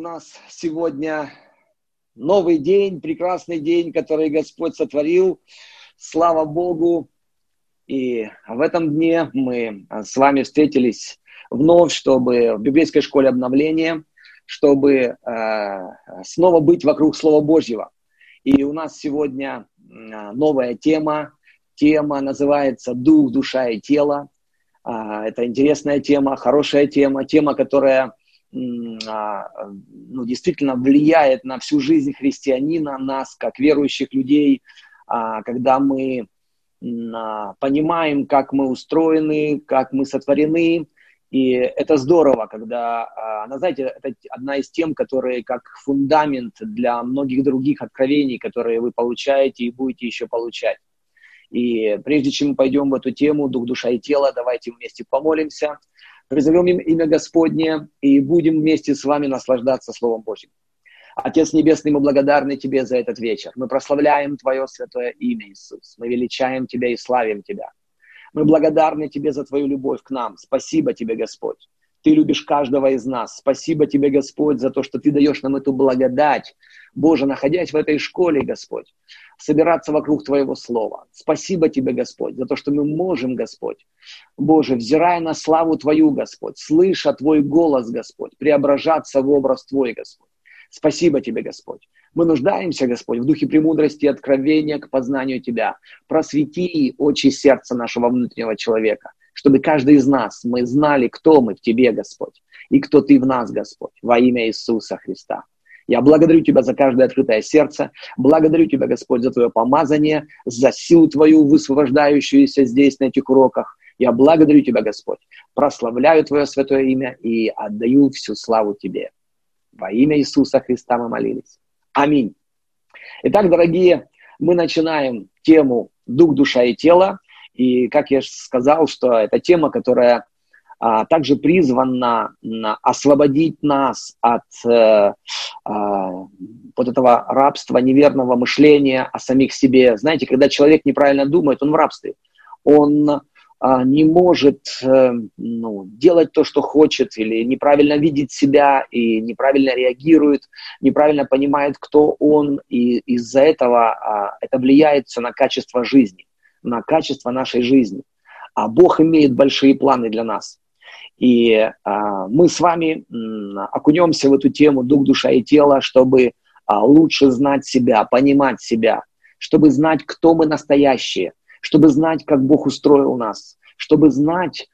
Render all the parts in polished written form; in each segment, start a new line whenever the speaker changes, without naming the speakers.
нас сегодня новый день, прекрасный день, который Господь сотворил. Слава Богу! И в этом дне мы с вами встретились вновь, чтобы в библейской школе обновления, чтобы снова быть вокруг Слова Божьего. И у нас сегодня новая тема. Тема называется «Дух, душа и тело». Это интересная тема, хорошая тема, тема, которая действительно влияет на всю жизнь христианина, нас, как верующих людей, когда мы понимаем, как мы устроены, как мы сотворены. И это здорово, когда, знаете, это одна из тем, которые как фундамент для многих других откровений, которые вы получаете и будете еще получать. И прежде чем мы пойдем в эту тему «Дух, душа и тело», давайте вместе помолимся, призовем имя Господне и будем вместе с вами наслаждаться Словом Божьим. Отец Небесный, мы благодарны Тебе за этот вечер. Мы прославляем Твое святое имя, Иисус. Мы величаем Тебя и славим Тебя. Мы благодарны Тебе за Твою любовь к нам. Спасибо Тебе, Господь. Ты любишь каждого из нас. Спасибо Тебе, Господь, за то, что Ты даешь нам эту благодать. Боже, находясь в этой школе, Господь, собираться вокруг Твоего Слова. Спасибо Тебе, Господь, за то, что мы можем, Господь, Боже, взирая на славу Твою, Господь, слыша Твой голос, Господь, преображаться в образ Твой, Господь. Спасибо Тебе, Господь. Мы нуждаемся, Господь, в духе премудрости и откровения к познанию Тебя. Просвети очи сердца нашего внутреннего человека, чтобы каждый из нас, мы знали, кто мы в Тебе, Господь, и кто Ты в нас, Господь, во имя Иисуса Христа. Я благодарю Тебя за каждое открытое сердце, благодарю Тебя, Господь, за Твое помазание, за силу Твою, высвобождающуюся здесь, на этих уроках. Я благодарю Тебя, Господь, прославляю Твое святое имя и отдаю всю славу Тебе. Во имя Иисуса Христа мы молились. Аминь. Итак, дорогие, мы начинаем тему «Дух, душа и тело». И, как я сказал, что это тема, которая также призвана освободить нас от вот этого рабства, неверного мышления о самих себе. Знаете, когда человек неправильно думает, он в рабстве. Он не может делать то, что хочет, или неправильно видит себя, и неправильно реагирует, неправильно понимает, кто он, и из-за этого это влияет все на качество жизни, на качество нашей жизни. А Бог имеет большие планы для нас. И мы с вами окунемся в эту тему «Дух, душа и тело», чтобы лучше знать себя, понимать себя, чтобы знать, кто мы настоящие, чтобы знать, как Бог устроил нас, чтобы знать,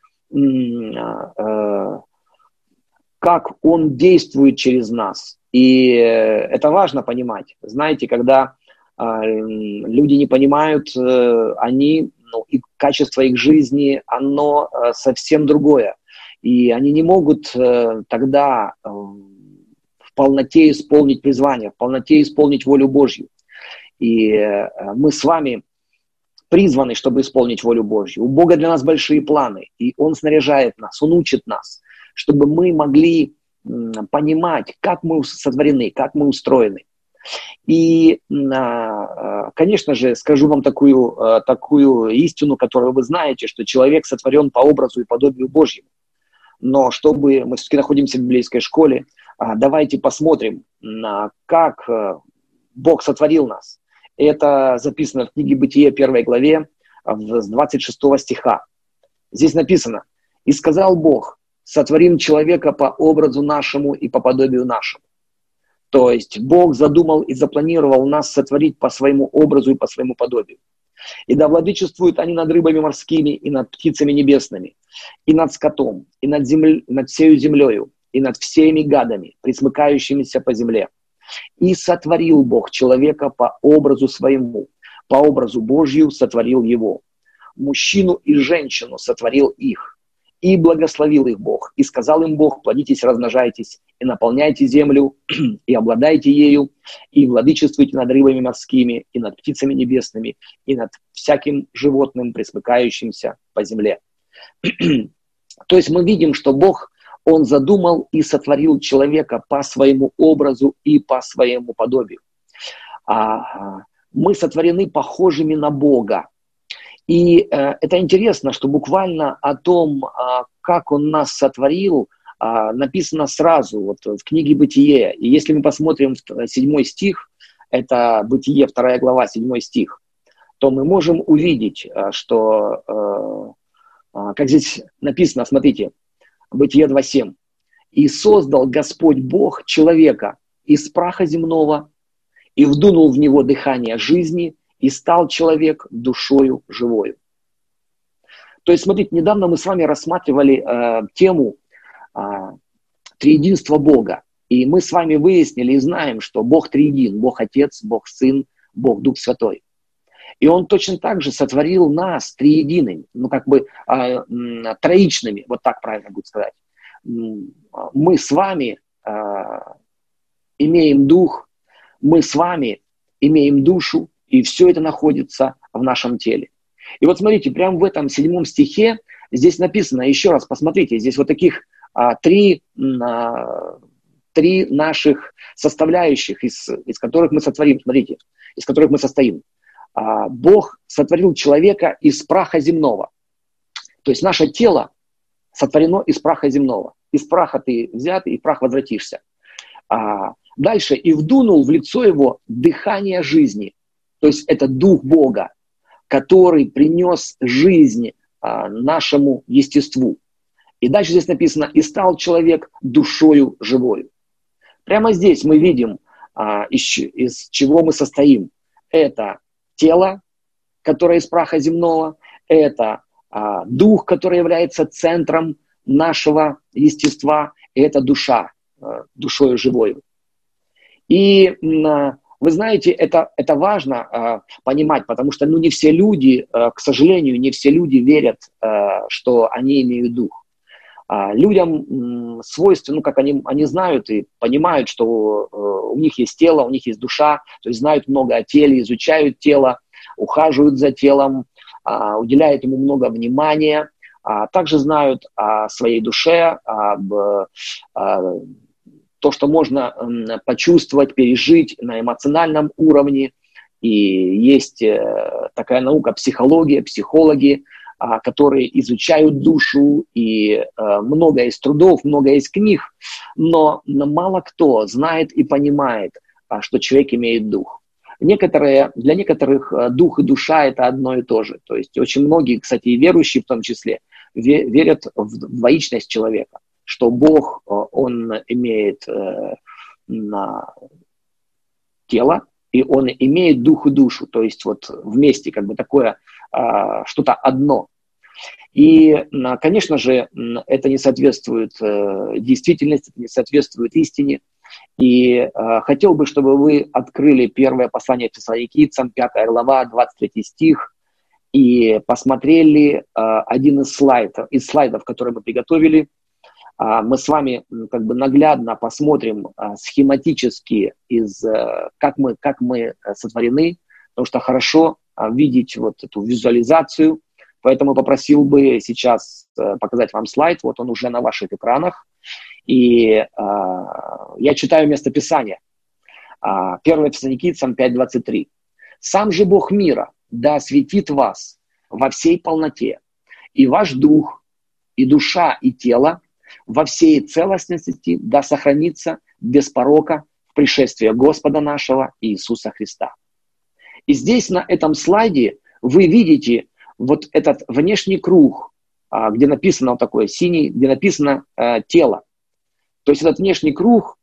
как Он действует через нас. И это важно понимать. Знаете, когда люди не понимают, и качество их жизни, оно совсем другое. И они не могут тогда в полноте исполнить призвание, в полноте исполнить волю Божью. И мы с вами призваны, чтобы исполнить волю Божью. У Бога для нас большие планы, и Он снаряжает нас, Он учит нас, чтобы мы могли понимать, как мы сотворены, как мы устроены. И, конечно же, скажу вам такую истину, которую вы знаете, что человек сотворен по образу и подобию Божьему. Но чтобы мы все-таки находимся в библейской школе, давайте посмотрим, как Бог сотворил нас. Это записано в книге Бытие 1 главе с 26 стиха. Здесь написано: «И сказал Бог, сотворим человека по образу нашему и по подобию нашему». То есть Бог задумал и запланировал нас сотворить по своему образу и по своему подобию. «И да владычествуют они над рыбами морскими, и над птицами небесными, и над скотом, и над всею землею, и над всеми гадами, пресмыкающимися по земле. И сотворил Бог человека по образу своему, по образу Божью сотворил его. Мужчину и женщину сотворил их, и благословил их Бог. И сказал им Бог: плодитесь, размножайтесь, и наполняйте землю, и обладайте ею, и владычествуйте над рыбами морскими, и над птицами небесными, и над всяким животным, пресмыкающимся по земле». То есть мы видим, что Бог, Он задумал и сотворил человека по своему образу и по своему подобию. Мы сотворены похожими на Бога. И это интересно, что буквально о том, как Он нас сотворил, написано сразу вот в книге «Бытие». И если мы посмотрим 7 стих, это «Бытие», 2 глава, 7 стих, то мы можем увидеть, что, как здесь написано, смотрите, Бытие 2:7. «И создал Господь Бог человека из праха земного, и вдунул в него дыхание жизни, и стал человек душою живою». То есть, смотрите, недавно мы с вами рассматривали тему триединства Бога. И мы с вами выяснили и знаем, что Бог триедин, Бог Отец, Бог Сын, Бог Дух Святой. И Он точно так же сотворил нас триедиными, троичными, вот так правильно будет сказать. Мы с вами имеем дух, мы с вами имеем душу, и все это находится в нашем теле. И вот смотрите, прямо в этом 7 стихе здесь написано, еще раз посмотрите, здесь вот таких три наших составляющих, из которых мы сотворим, смотрите, из которых мы состоим. Бог сотворил человека из праха земного. То есть наше тело сотворено из праха земного. Из праха ты взят, и в прах возвратишься. Дальше. «И вдунул в лицо его дыхание жизни». То есть это Дух Бога, который принес жизнь нашему естеству. И дальше здесь написано «И стал человек душою живою». Прямо здесь мы видим, из чего мы состоим. Это тело, которое из праха земного, это дух, который является центром нашего естества, и это душа, душою живою. И вы знаете, это важно понимать, потому что не все люди, к сожалению, не все люди верят, что они имеют дух. Людям свойственно, они знают и понимают, что у них есть тело, у них есть душа, то есть знают много о теле, изучают тело, ухаживают за телом, уделяют ему много внимания, также знают о своей душе, то, что можно почувствовать, пережить на эмоциональном уровне. И есть такая наука психология, психологи, которые изучают душу, и много есть трудов, много есть книг, но мало кто знает и понимает, что человек имеет дух. Для некоторых дух и душа – это одно и то же. То есть очень многие, кстати, и верующие в том числе, верят в двоичность человека, что Бог, Он имеет тело, и Он имеет дух и душу, то есть вот вместе такое что-то одно. И, конечно же, это не соответствует действительности, это не соответствует истине. И хотел бы, чтобы вы открыли первое послание Фессалоникийцам, 5 глава, 23 стих, и посмотрели один из слайдов, которые мы приготовили. Мы с вами наглядно посмотрим схематически, как мы сотворены, потому что хорошо видеть вот эту визуализацию. Поэтому попросил бы сейчас показать вам слайд, вот он уже на ваших экранах. И я читаю местописание. 1 Фессалоникийцам 5:23. «Сам же Бог мира да осветит вас во всей полноте, и ваш дух, и душа, и тело во всей целостности да сохранится без порока в пришествии Господа нашего Иисуса Христа». И здесь на этом слайде вы видите вот этот внешний круг, где написано вот такой синий, где написано тело. То есть этот внешний круг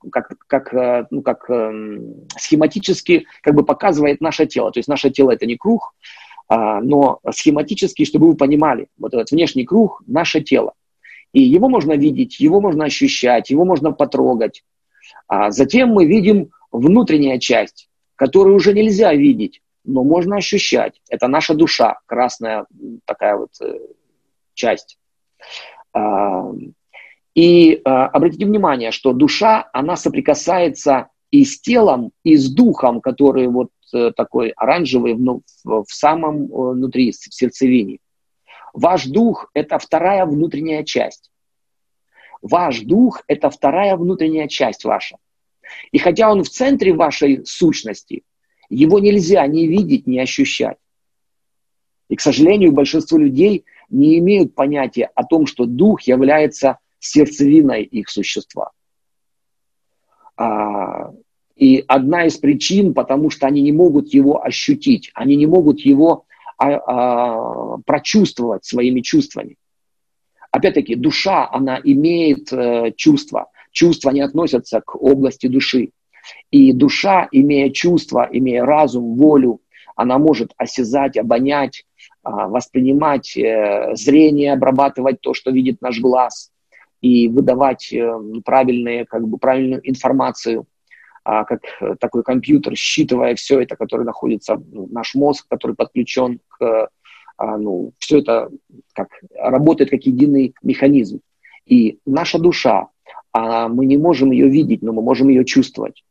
схематически показывает наше тело. То есть наше тело это не круг, но схематически, чтобы вы понимали, вот этот внешний круг – наше тело. И его можно видеть, его можно ощущать, его можно потрогать. Затем мы видим внутренняя часть, которую уже нельзя видеть, но можно ощущать. Это наша душа, красная такая вот часть. И обратите внимание, что душа, она соприкасается и с телом, и с духом, который вот такой оранжевый в самом внутри, в сердцевине. Ваш дух – это вторая внутренняя часть. Ваш дух – это вторая внутренняя часть ваша. И хотя он в центре вашей сущности, его нельзя ни видеть, ни ощущать. И, к сожалению, большинство людей не имеют понятия о том, что дух является сердцевиной их существа. И одна из причин, потому что они не могут его ощутить, они не могут его прочувствовать своими чувствами. Опять-таки, душа, она имеет чувства. Чувства не относятся к области души. И душа, имея чувства, имея разум, волю, она может осязать, обонять, воспринимать зрение, обрабатывать то, что видит наш глаз, и выдавать правильную информацию, как такой компьютер, считывая все это, которое находится, наш мозг, который подключен к, все это работает как единый механизм. И наша душа, мы не можем ее видеть, но мы можем ее чувствовать.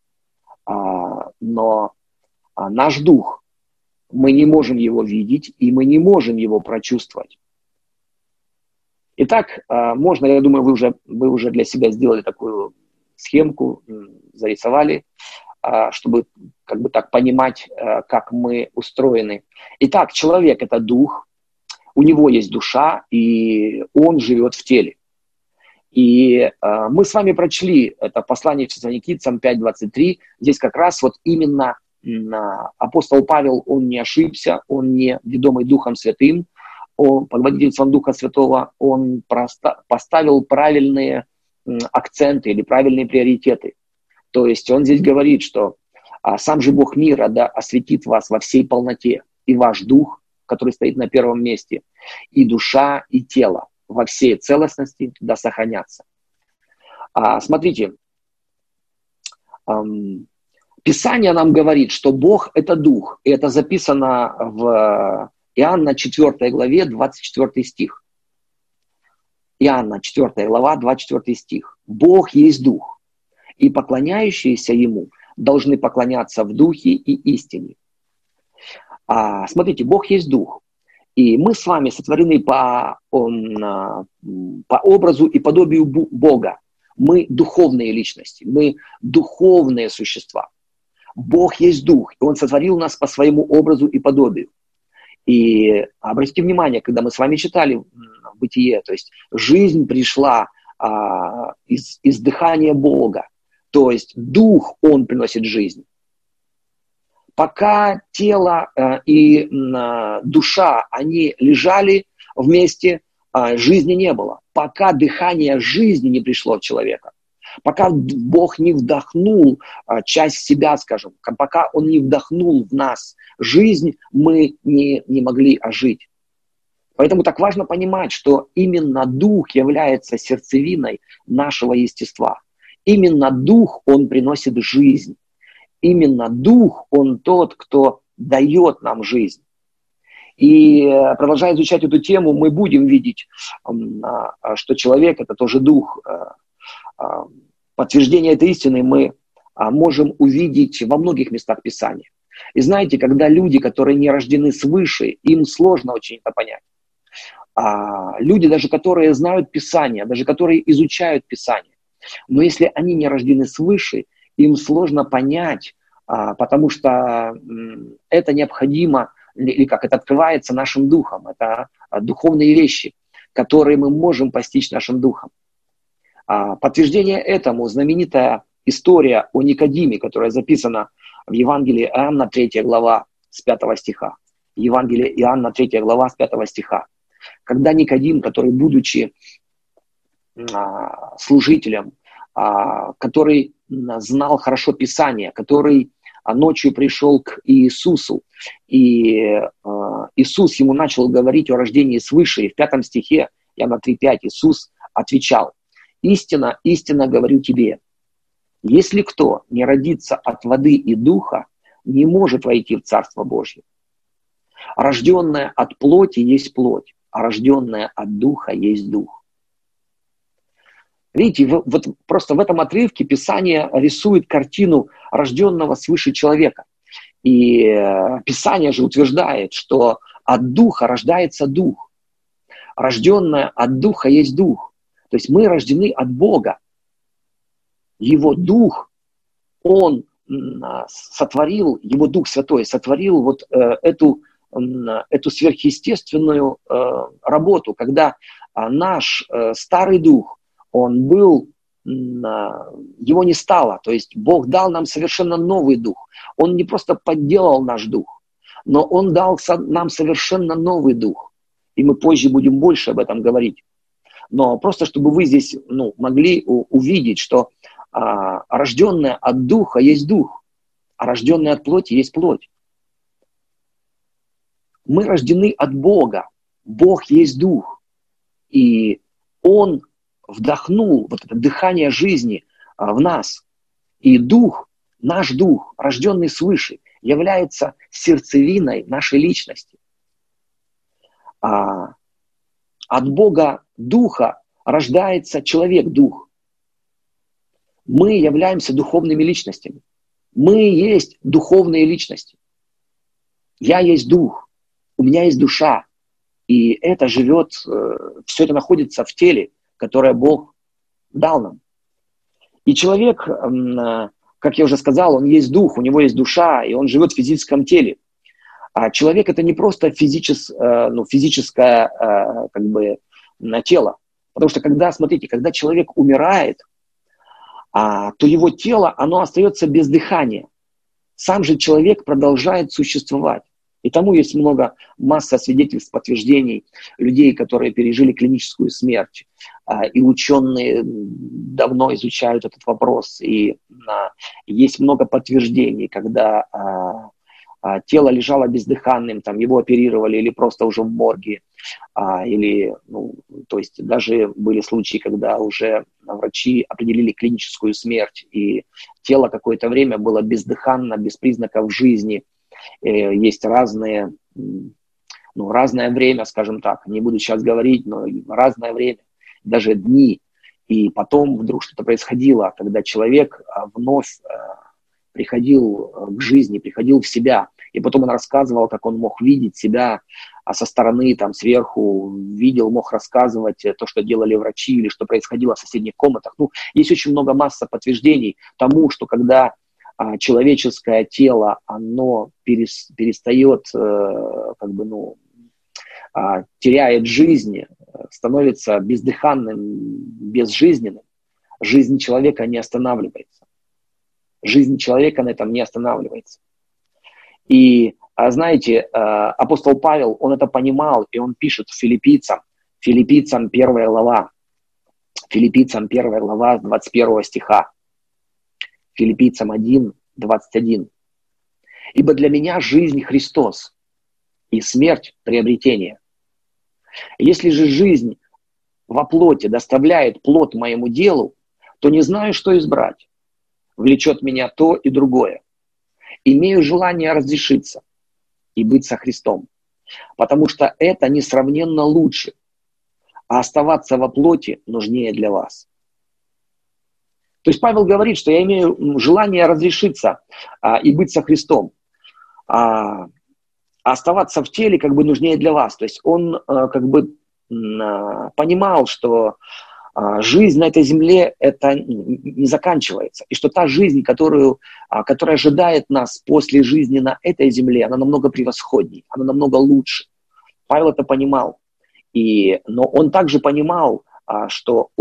Но наш дух, мы не можем его видеть, и мы не можем его прочувствовать. Итак, можно, я думаю, вы уже для себя сделали такую схемку, зарисовали, чтобы так понимать, как мы устроены. Итак, человек – это дух, у него есть душа, и он живет в теле. И мы с вами прочли это послание Фессалоникийцам 5:23. Здесь как раз вот именно апостол Павел, он не ошибся, он не ведомый Духом Святым, он под водительством Духа Святого, он поставил правильные акценты или правильные приоритеты. То есть он здесь говорит, что сам же Бог мира да осветит вас во всей полноте, и ваш дух, который стоит на первом месте, и душа, и тело во всей целостности да сохранятся. Смотрите, Писание нам говорит, что Бог – это дух, и это записано в Иоанна 4 главе, 24 стих. Иоанна 4 глава, 24 стих. «Бог есть дух, и поклоняющиеся Ему должны поклоняться в духе и истине». Смотрите, Бог есть дух, и мы с вами сотворены по образу и подобию Бога. Мы духовные личности, мы духовные существа. Бог есть дух, и Он сотворил нас по своему образу и подобию. И обратите внимание, когда мы с вами читали Бытие, то есть жизнь пришла из дыхания Бога, то есть дух, он приносит жизнь. Пока тело и душа, они лежали вместе, жизни не было. Пока дыхание жизни не пришло в человека, пока Бог не вдохнул часть себя, скажем, пока Он не вдохнул в нас жизнь, мы не могли ожить. Поэтому так важно понимать, что именно Дух является сердцевиной нашего естества. Именно Дух, Он приносит жизнь. Именно Дух, Он тот, кто дает нам жизнь. И продолжая изучать эту тему, мы будем видеть, что человек – это тоже Дух. Подтверждение этой истины мы можем увидеть во многих местах Писания. И знаете, когда люди, которые не рождены свыше, им сложно очень это понять. Люди, даже которые знают Писание, даже которые изучают Писание, но если они не рождены свыше, им сложно понять, потому что это необходимо, или как это открывается нашим духом. Это духовные вещи, которые мы можем постичь нашим духом. Подтверждение этому знаменитая история о Никодиме, которая записана в Евангелии Иоанна 3 глава с 5 стиха. Евангелие Иоанна 3 глава с 5 стиха. Когда Никодим, который, будучи служителем, который знал хорошо Писание, который ночью пришел к Иисусу, и Иисус ему начал говорить о рождении свыше, и в 5 стихе Иоанна 3:5 Иисус отвечал: «Истинно, истинно говорю тебе, если кто не родится от воды и духа, не может войти в Царство Божье. Рожденное от плоти есть плоть, а рожденное от духа есть дух». Видите, вот просто в этом отрывке Писание рисует картину рожденного свыше человека. И Писание же утверждает, что от духа рождается дух. Рожденное от духа есть дух. То есть мы рождены от Бога. Его дух, Он сотворил, Его Дух Святой сотворил вот эту сверхъестественную работу, когда наш старый дух, он был, его не стало. То есть Бог дал нам совершенно новый дух. Он не просто подделал наш дух, но Он дал нам совершенно новый дух. И мы позже будем больше об этом говорить. Но просто чтобы вы здесь могли увидеть, что рожденное от духа есть дух, а рожденное от плоти есть плоть. Мы рождены от Бога. Бог есть дух. И Он вдохнул вот это дыхание жизни в нас. И дух, наш дух, рожденный свыше, является сердцевиной нашей личности. От Бога духа рождается человек-дух. Мы являемся духовными личностями. Мы есть духовные личности. Я есть дух, у меня есть душа. И это живет, все это находится в теле, которое Бог дал нам. И человек, как я уже сказал, он есть дух, у него есть душа, и он живет в физическом теле. А человек — это не просто физическое тело. Потому что, когда человек умирает, то его тело, оно остается без дыхания. Сам же человек продолжает существовать. И тому есть масса свидетельств, подтверждений людей, которые пережили клиническую смерть. И ученые давно изучают этот вопрос. И есть много подтверждений, когда тело лежало бездыханным, его оперировали или просто уже в морге. То есть даже были случаи, когда уже врачи определили клиническую смерть, и тело какое-то время было бездыханно, без признаков жизни. Есть разное время, скажем так, не буду сейчас говорить, но разное время, даже дни. И потом вдруг что-то происходило, когда человек вновь приходил к жизни, приходил в себя. И потом он рассказывал, как он мог видеть себя со стороны, сверху, мог рассказывать то, что делали врачи, или что происходило в соседних комнатах. Есть очень масса подтверждений тому, что когда человеческое тело, оно перестает, теряет жизнь, становится бездыханным, безжизненным, жизнь человека не останавливается. Жизнь человека на этом не останавливается. И, знаете, апостол Павел, он это понимал, и он пишет филиппийцам 1 глава, филиппийцам 1 глава с 21 стиха, филиппийцам 1, 21. «Ибо для меня жизнь Христос, и смерть приобретение. Если же жизнь во плоти доставляет плод моему делу, то не знаю, что избрать. Влечет меня то и другое. Имею желание разрешиться и быть со Христом, потому что это несравненно лучше, а оставаться во плоти нужнее для вас». То есть Павел говорит, что я имею желание разрешиться и быть со Христом, а оставаться в теле нужнее для вас. То есть он понимал, что жизнь на этой земле это не заканчивается. И что та жизнь, которая ожидает нас после жизни на этой земле, она намного превосходней, она намного лучше. Павел это понимал. Но он также понимал, что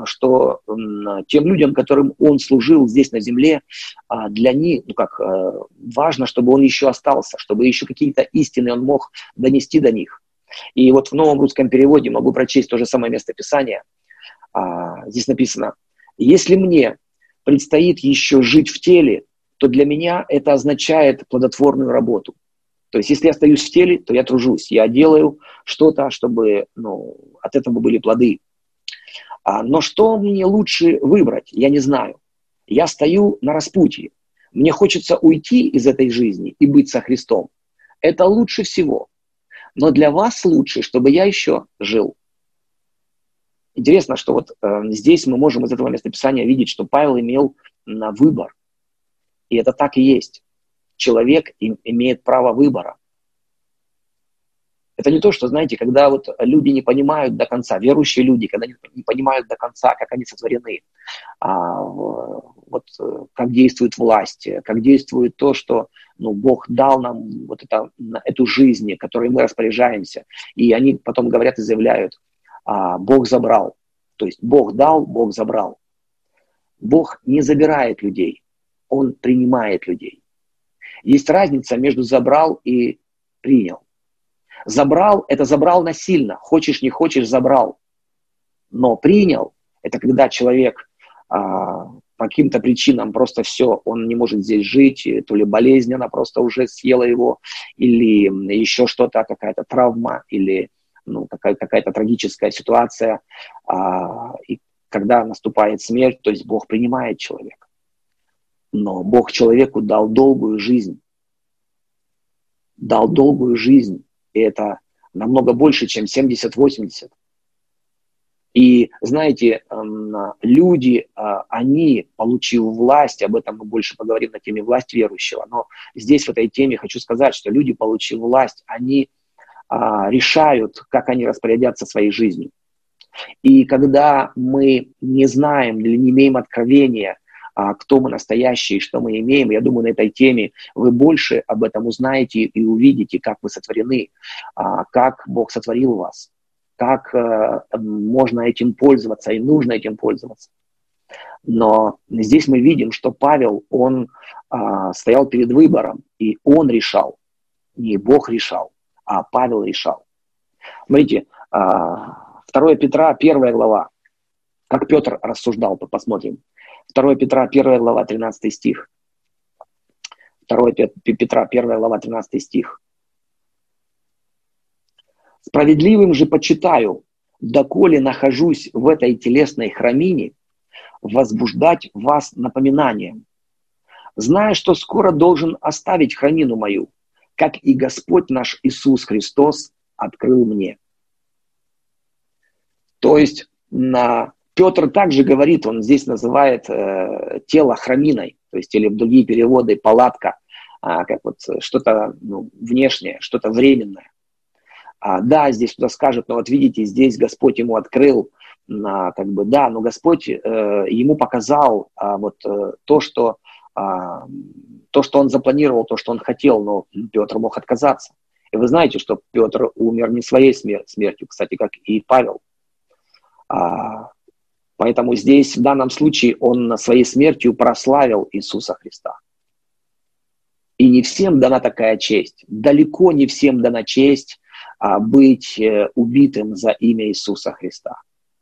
тем людям, которым он служил здесь на земле, для них важно, чтобы он еще остался, чтобы еще какие-то истины он мог донести до них. И вот в новом русском переводе могу прочесть то же самое место Писания. Здесь написано: «Если мне предстоит еще жить в теле, то для меня это означает плодотворную работу». То есть если я остаюсь в теле, то я тружусь, я делаю что-то, чтобы от этого были плоды. Но что мне лучше выбрать, я не знаю. Я стою на распутье. Мне хочется уйти из этой жизни и быть со Христом. Это лучше всего. Но для вас лучше, чтобы я еще жил. Интересно, что здесь мы можем из этого местописания видеть, что Павел имел выбор. И это так и есть. Человек имеет право выбора. Это не то, что, знаете, когда люди не понимают до конца, верующие люди, когда не понимают до конца, как они сотворены, как действует власть, как действует то, что Бог дал нам эту жизнь, которой мы распоряжаемся. И они потом говорят и заявляют: Бог забрал. То есть Бог дал, Бог забрал. Бог не забирает людей, Он принимает людей. Есть разница между забрал и принял. Забрал – это забрал насильно. Хочешь, не хочешь – забрал. Но принял – это когда человек по каким-то причинам просто все, он не может здесь жить, то ли болезнь, она просто уже съела его, или еще что-то, какая-то травма, или какая-то трагическая ситуация. И когда наступает смерть, то есть Бог принимает человека. Но Бог человеку дал долгую жизнь. Дал долгую жизнь. И это намного больше, чем 70-80. И знаете, люди, они, получив власть, об этом мы больше поговорим на теме власть верующего, но здесь в этой теме хочу сказать, что люди, получив власть, они решают, как они распорядятся своей жизнью. И когда мы не знаем или не имеем откровения, кто мы настоящие, что мы имеем, я думаю, на этой теме вы больше об этом узнаете и увидите, как вы сотворены, как Бог сотворил вас, как можно этим пользоваться и нужно этим пользоваться. Но здесь мы видим, что Павел, он стоял перед выбором, и он решал, не Бог решал, а Павел решал. Смотрите, 2 Петра, 1 глава, как Петр рассуждал, посмотрим. 2 Петра, 1 глава, 13 стих. 2 Петра, 1 глава, 13 стих. «Справедливым же почитаю, доколе нахожусь в этой телесной храмине, возбуждать вас напоминанием, зная, что скоро должен оставить храмину мою, как и Господь наш Иисус Христос открыл мне». То есть Петр также говорит, он здесь называет тело храминой, то есть или в другие переводы палатка, как вот что-то внешнее, что-то временное. Да, здесь кто-то скажет, но вот видите, здесь Господь ему открыл, но Господь ему показал то, что он запланировал, то, что он хотел, но Петр мог отказаться. И вы знаете, что Петр умер не своей смертью, кстати, как и Павел. Поэтому здесь, в данном случае, он своей смертью прославил Иисуса Христа. И не всем дана такая честь. Далеко не всем дана честь быть убитым за имя Иисуса Христа.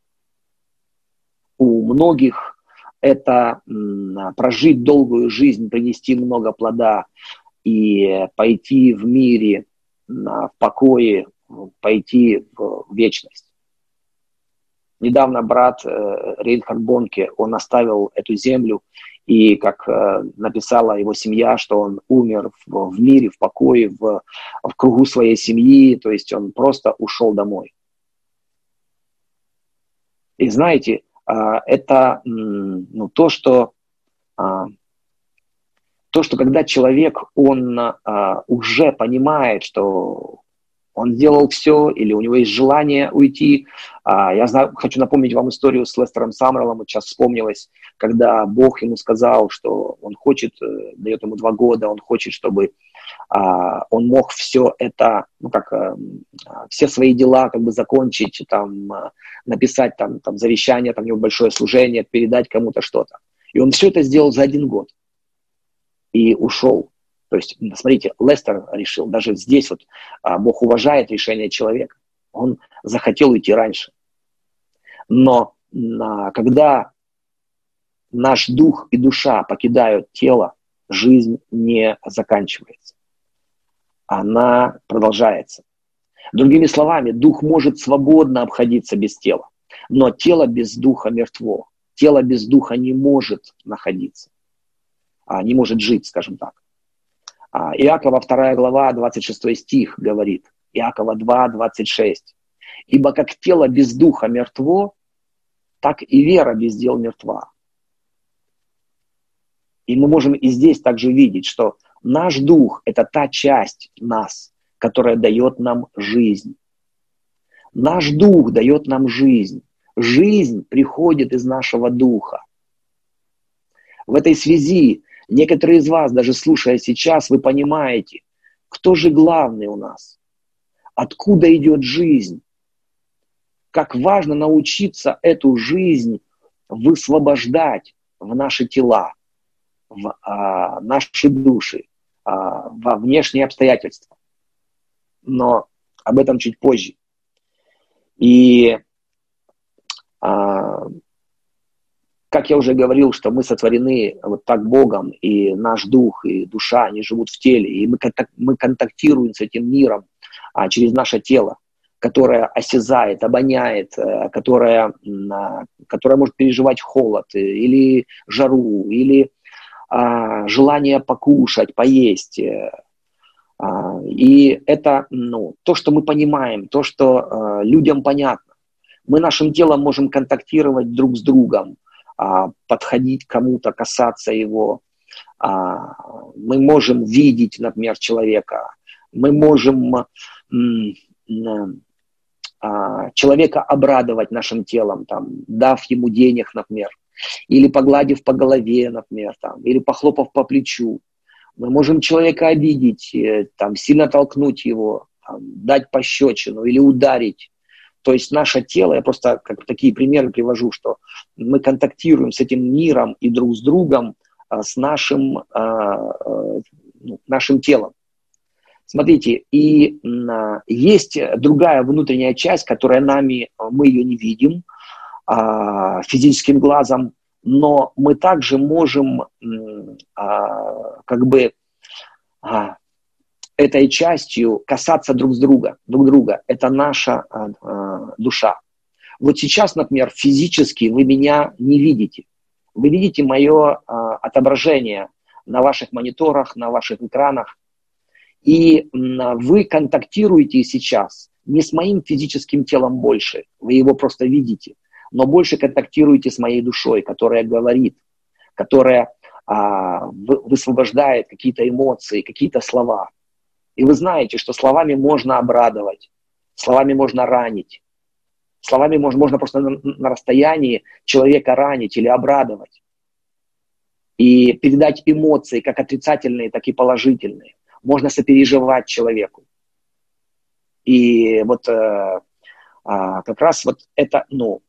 У многих это прожить долгую жизнь, принести много плода и пойти в мире, в покое, пойти в вечность. Недавно брат Рейнхард Бонке, он оставил эту землю, и, как написала его семья, что он умер в мире, в покое, в кругу своей семьи, то есть он просто ушел домой. И знаете, это то, что когда человек, он уже понимает, что он сделал все, или у него есть желание уйти. Хочу напомнить вам историю с Лестером Саммерлом, вот сейчас вспомнилось, когда Бог ему сказал, что он хочет, дает ему 2 года, он хочет, чтобы он мог все это, все свои дела закончить, написать завещание, у него большое служение, передать кому-то что-то. И он все это сделал за 1 год и ушел. То есть, смотрите, Лестер решил, даже здесь Бог уважает решение человека. Он захотел уйти раньше. Но когда наш дух и душа покидают тело, жизнь не заканчивается. Она продолжается. Другими словами, дух может свободно обходиться без тела, но тело без духа мертво. Тело без духа не может находиться, не может жить, скажем так. Иакова 2 глава, 26 стих говорит, Иакова 2, 26. «Ибо как тело без духа мертво, так и вера без дел мертва». И мы можем и здесь также видеть, что наш дух – это та часть нас, которая дает нам жизнь. Наш дух дает нам жизнь. Жизнь приходит из нашего духа. В этой связи некоторые из вас, даже слушая сейчас, вы понимаете, кто же главный у нас? Откуда идет жизнь? как важно научиться эту жизнь высвобождать в наши тела, в наши души, во внешние обстоятельства. Но об этом чуть позже. И как я уже говорил, что мы сотворены вот так Богом, и наш дух, и душа, они живут в теле, и мы контактируем с этим миром через наше тело, которое осязает, обоняет, которое может переживать холод, или жару, или желание покушать, поесть. И это то, что мы понимаем, то, что людям понятно. Мы нашим телом можем контактировать друг с другом, подходить к кому-то, касаться его. Мы можем видеть, например, человека. Мы можем человека обрадовать нашим телом, там, дав ему денег, например, или погладив по голове, например, там, или похлопав по плечу. Мы можем человека обидеть, там, сильно толкнуть его, там, дать пощечину или ударить. То есть наше тело, я просто как такие примеры привожу, что мы контактируем с этим миром и друг с другом, с нашим телом. Смотрите, и есть другая внутренняя часть, которая мы ее не видим физическим глазом, но мы также можем этой частью касаться друг друга. Это наша душа. Вот сейчас, например, физически вы меня не видите. Вы видите мое отображение на ваших мониторах, на ваших экранах. И вы контактируете сейчас не с моим физическим телом больше, вы его просто видите, но больше контактируете с моей душой, которая говорит, которая высвобождает какие-то эмоции, какие-то слова. И вы знаете, что словами можно обрадовать, словами можно ранить, словами можно просто на расстоянии человека ранить или обрадовать. И передать эмоции, как отрицательные, так и положительные. Можно сопереживать человеку. И вот как раз вот это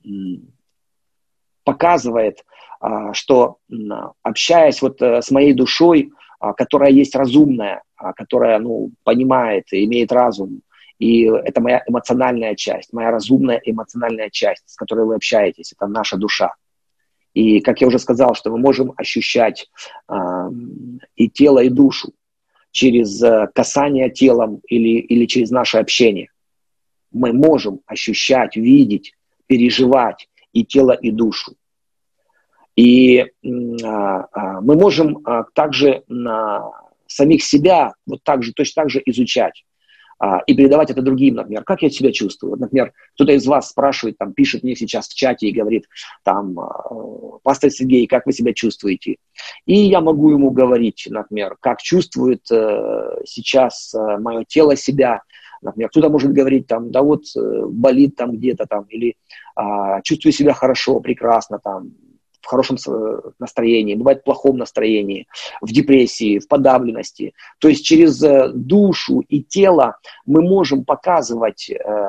показывает, что общаясь вот с моей душой, которая есть разумная, которая понимает и имеет разум, и это моя эмоциональная часть, моя разумная эмоциональная часть, с которой вы общаетесь, это наша душа. И как я уже сказал, что мы можем ощущать и тело, и душу через касание телом или через наше общение. Мы можем ощущать, видеть, переживать и тело, и душу. И мы можем также самих себя точно так же изучать и передавать это другим, например, как я себя чувствую. Например, кто-то из вас спрашивает, пишет мне сейчас в чате и говорит, пастор Сергей, как вы себя чувствуете? И я могу ему говорить, например, как чувствует сейчас мое тело себя. Например, кто-то может говорить, болит где-то, или чувствую себя хорошо, прекрасно, в хорошем настроении, бывает в плохом настроении, в депрессии, в подавленности. То есть через душу и тело мы можем показывать,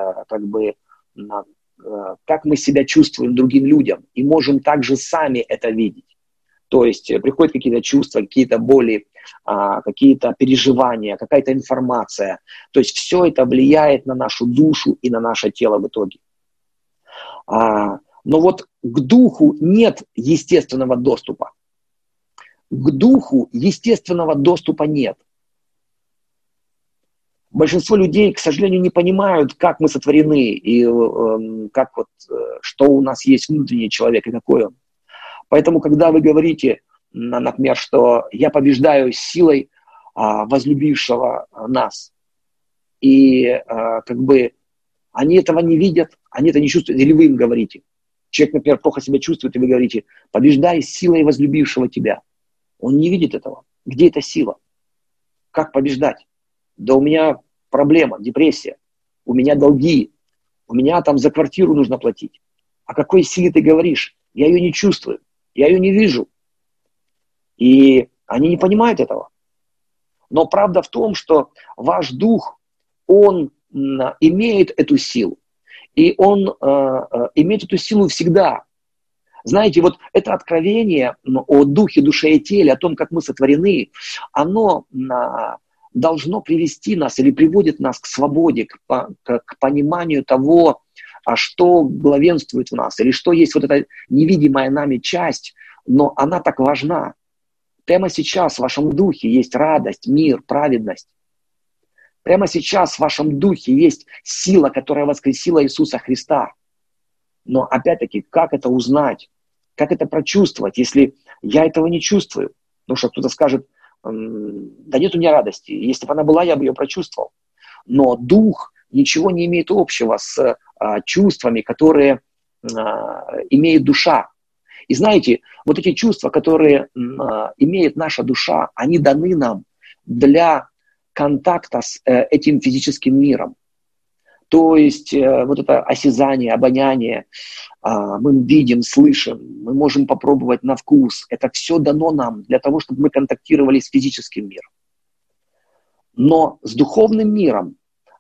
как мы себя чувствуем другим людям, и можем также сами это видеть. То есть приходят какие-то чувства, какие-то боли, какие-то переживания, какая-то информация. То есть все это влияет на нашу душу и на наше тело в итоге. Но вот к духу нет естественного доступа. К духу естественного доступа нет. Большинство людей, к сожалению, не понимают, как мы сотворены, и что у нас есть внутренний человек, и какой он. Поэтому, когда вы говорите, например, что я побеждаю силой возлюбившего нас, и они этого не видят, они это не чувствуют, или вы им говорите. Человек, например, плохо себя чувствует, и вы говорите, побеждай силой возлюбившего тебя. Он не видит этого. Где эта сила? Как побеждать? Да у меня проблема, депрессия, у меня долги, у меня за квартиру нужно платить. О какой силе ты говоришь? Я ее не чувствую, я ее не вижу. И они не понимают этого. Но правда в том, что ваш дух, он имеет эту силу. И он имеет эту силу всегда. Знаете, вот это откровение о духе, душе и теле, о том, как мы сотворены, оно должно привести нас или приводит нас к свободе, к пониманию того, что главенствует в нас, или что есть вот эта невидимая нами часть, но она так важна. Прямо сейчас в вашем духе есть радость, мир, праведность. Прямо сейчас в вашем духе есть сила, которая воскресила Иисуса Христа. Но опять-таки, как это узнать? Как это прочувствовать, если я этого не чувствую? Потому что кто-то скажет, да нет у меня радости. Если бы она была, я бы ее прочувствовал. Но дух ничего не имеет общего с чувствами, которые имеет душа. И знаете, вот эти чувства, которые имеет наша душа, они даны нам для контакта с этим физическим миром. То есть вот это осязание, обоняние, мы видим, слышим, мы можем попробовать на вкус. Это все дано нам для того, чтобы мы контактировали с физическим миром. Но с духовным миром,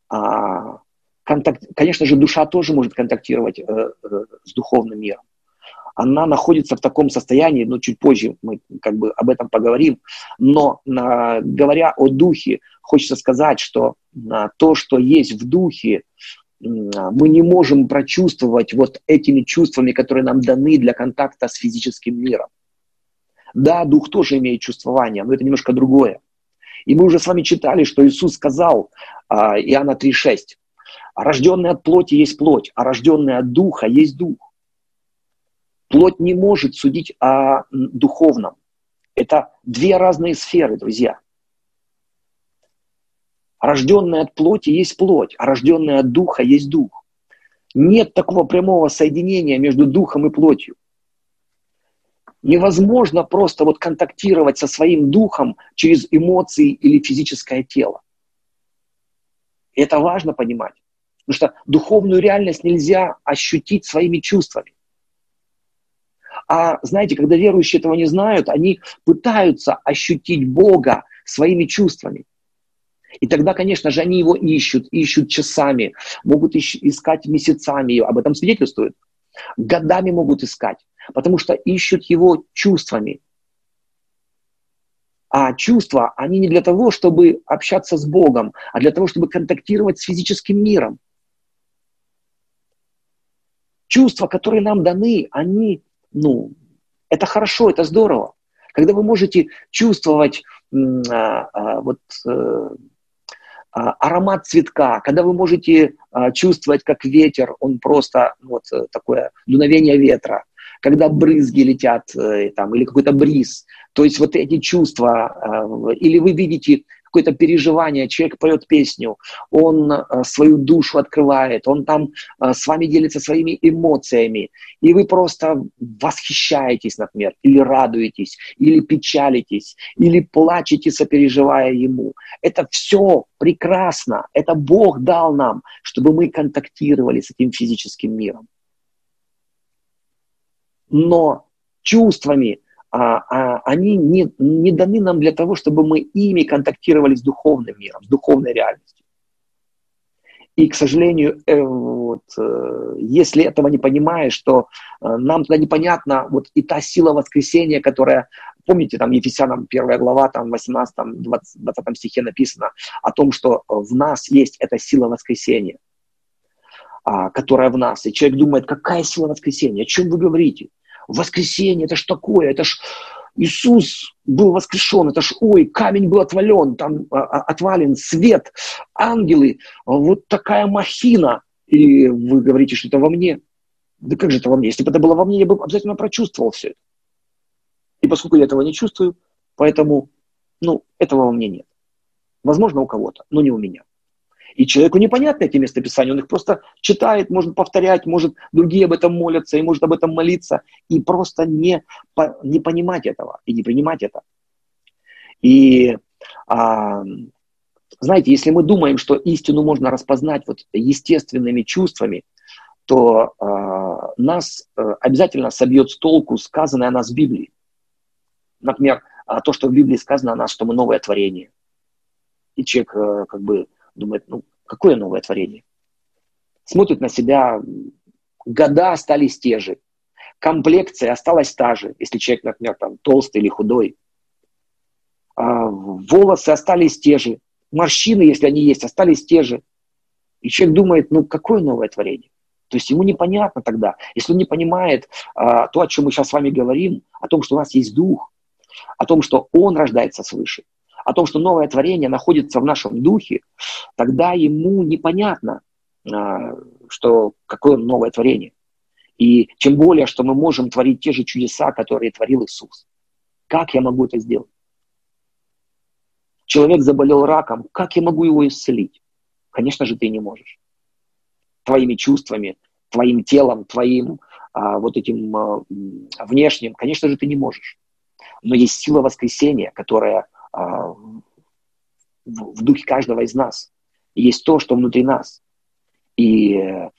конечно же, душа тоже может контактировать с духовным миром. Она находится в таком состоянии, но чуть позже мы как бы об этом поговорим. Но говоря о духе, хочется сказать, что то, что есть в духе, мы не можем прочувствовать вот этими чувствами, которые нам даны для контакта с физическим миром. Да, дух тоже имеет чувствование, но это немножко другое. И мы уже с вами читали, что Иисус сказал, Иоанна 3,6, рожденный от плоти есть плоть, а рожденный от духа есть дух. Плоть не может судить о духовном. Это две разные сферы, друзья. Рожденный от плоти есть плоть, а рожденный от духа есть дух. Нет такого прямого соединения между духом и плотью. Невозможно просто вот контактировать со своим духом через эмоции или физическое тело. И это важно понимать. Потому что духовную реальность нельзя ощутить своими чувствами. А знаете, когда верующие этого не знают, они пытаются ощутить Бога своими чувствами. И тогда, конечно же, они его ищут часами, могут искать месяцами, об этом свидетельствуют. Годами могут искать, потому что ищут его чувствами. А чувства, они не для того, чтобы общаться с Богом, а для того, чтобы контактировать с физическим миром. Чувства, которые нам даны, они, это хорошо, это здорово. Когда вы можете чувствовать аромат цветка, когда вы можете чувствовать, как ветер, он просто такое дуновение ветра, когда брызги летят, или какой-то бриз, то есть вот эти чувства, или вы видите какое-то переживание, человек поет песню, он свою душу открывает, он там с вами делится своими эмоциями, и вы просто восхищаетесь, например, или радуетесь, или печалитесь, или плачете, сопереживая ему. Это все прекрасно, это Бог дал нам, чтобы мы контактировали с этим физическим миром. Но чувствами они не даны нам для того, чтобы мы ими контактировали с духовным миром, с духовной реальностью. И, к сожалению, если этого не понимаешь, то нам тогда непонятна и та сила воскресения, которая, помните, там Ефесянам 1 глава, там в 18-20 стихе написано о том, что в нас есть эта сила воскресения, которая в нас. И человек думает, какая сила воскресения, о чем вы говорите? Воскресение, это ж такое, это ж Иисус был воскрешен, это ж, камень был отвален, там отвален свет, ангелы, вот такая махина. И вы говорите, что это во мне. Да как же это во мне? Если бы это было во мне, я бы обязательно прочувствовал все это. И поскольку я этого не чувствую, поэтому, этого во мне нет. Возможно, у кого-то, но не у меня. И человеку непонятны эти местописания, он их просто читает, может повторять, может другие об этом молятся, и может об этом молиться, и просто не понимать этого, и не принимать это. И, знаете, если мы думаем, что истину можно распознать естественными чувствами, то нас обязательно собьет с толку сказанное о нас в Библии. Например, то, что в Библии сказано о нас, что мы новое творение. И человек думает, какое новое творение? смотрит на себя, года остались те же, комплекция осталась та же, если человек, например, там, толстый или худой, волосы остались те же, морщины, если они есть, остались те же. И человек думает, ну какое новое творение? То есть ему непонятно тогда, если он не понимает то, о чем мы сейчас с вами говорим, о том, что у нас есть дух, о том, что он рождается свыше, о том, что новое творение находится в нашем духе, тогда ему непонятно, что какое новое творение. И тем более, что мы можем творить те же чудеса, которые творил Иисус. Как я могу это сделать? Человек заболел раком, как я могу его исцелить? Конечно же, ты не можешь. Твоими чувствами, твоим телом, твоим вот этим внешним, конечно же, ты не можешь. Но есть сила воскресения, которая в духе каждого из нас. И есть то, что внутри нас. И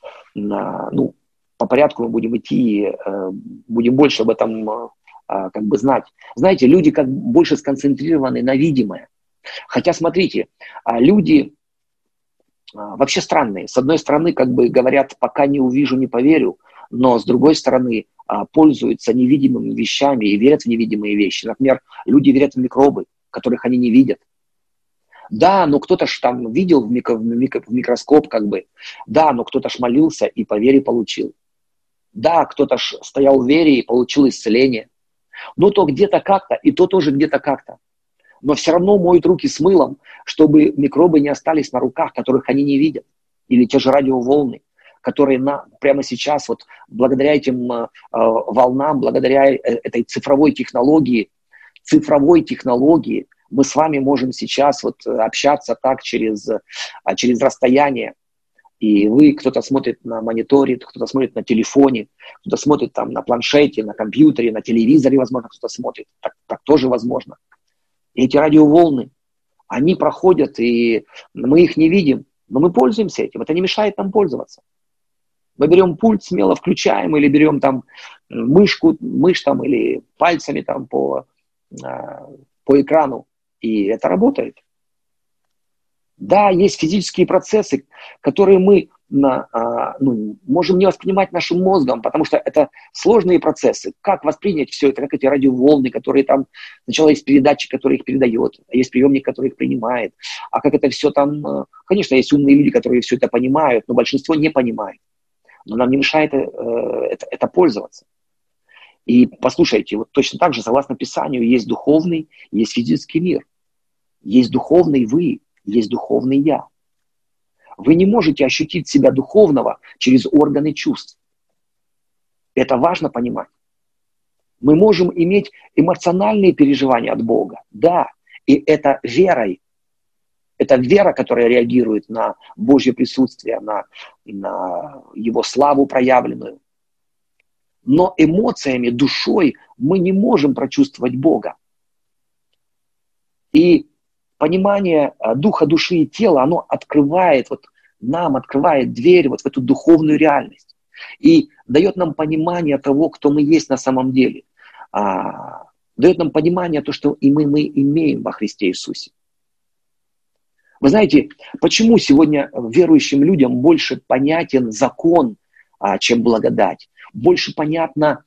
по порядку мы будем идти, будем больше об этом как бы знать. Знаете, люди как больше сконцентрированы на видимое. Хотя, смотрите, люди вообще странные. С одной стороны, как бы говорят, пока не увижу, не поверю, но с другой стороны, пользуются невидимыми вещами и верят в невидимые вещи. Например, люди верят в микробы, которых они не видят. Да, но кто-то ж там видел в микроскоп, как бы. Да, но кто-то ж молился и по вере получил. Да, кто-то ж стоял в вере и получил исцеление. Но то где-то как-то, и то тоже где-то как-то. Но все равно моют руки с мылом, чтобы микробы не остались на руках, которых они не видят. Или те же радиоволны, которые прямо сейчас, вот благодаря этим волнам, благодаря этой цифровой технологии, мы с вами можем сейчас вот общаться так через расстояние. И кто-то смотрит на мониторе, кто-то смотрит на телефоне, кто-то смотрит там на планшете, на компьютере, на телевизоре, возможно, кто-то смотрит. Так тоже возможно. И эти радиоволны, они проходят, и мы их не видим, но мы пользуемся этим. Это не мешает нам пользоваться. Мы берем пульт, смело включаем, или берем там мышь там, или пальцами там по экрану, и это работает. Да, есть физические процессы, которые мы можем не воспринимать нашим мозгом, потому что это сложные процессы. Как воспринять все это, как эти радиоволны, которые там, сначала есть передатчик, который их передает, а есть приемник, который их принимает. А как это все там, конечно, есть умные люди, которые все это понимают, но большинство не понимает. Но нам не мешает это пользоваться. И послушайте, вот точно так же, согласно Писанию, есть духовный, есть физический мир. Есть духовный вы, есть духовный я. Вы не можете ощутить себя духовного через органы чувств. Это важно понимать. Мы можем иметь эмоциональные переживания от Бога, да, и это верой. Это вера, которая реагирует на Божье присутствие, на Его славу проявленную. Но эмоциями, душой мы не можем прочувствовать Бога. И понимание духа, души и тела, оно открывает дверь вот в эту духовную реальность. И дает нам понимание того, кто мы есть на самом деле. Дает нам понимание того, что и мы имеем во Христе Иисусе. Вы знаете, почему сегодня верующим людям больше понятен закон, чем благодать? Больше понятно,